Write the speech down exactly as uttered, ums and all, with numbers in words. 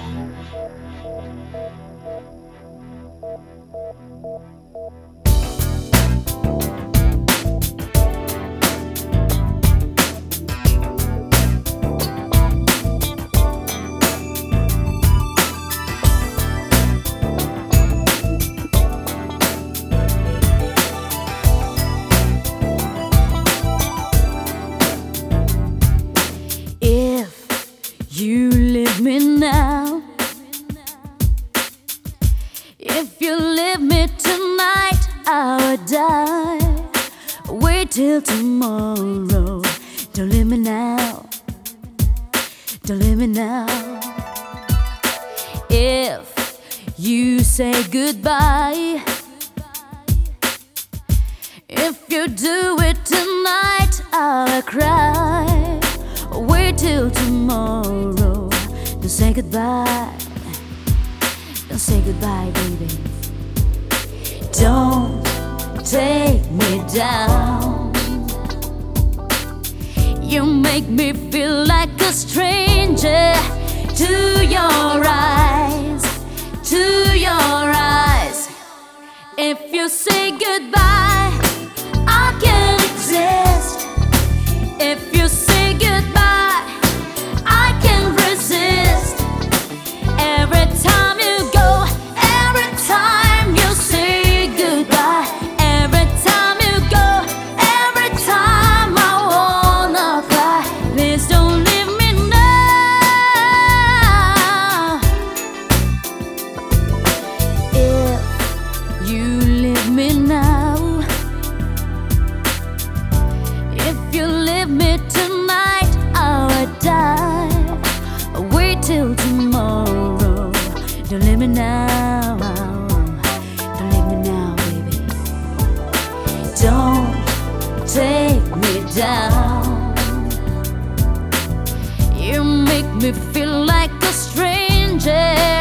You leave me now. If you leave me tonight, I would die. Wait till tomorrow. Don't leave me now. Don't leave me now. If you say goodbye, if you do it tonight, I'll cry. Wait till tomorrow. Don't say goodbye. Don't say goodbye, baby. Don't take me down. You make me feel like a stranger to your eyes, to your eyes. If you say goodbye, I can't exist. If you say goodbye, I can't resist. Every time you go, every time you say goodbye, every time you go, every time I wanna cry. Please don't leave me now. If you leave me now, if you leave me tonight, I would die. Wait till tomorrow. Don't leave me now. Don't leave me now, baby. Don't take me down. You make me feel like a stranger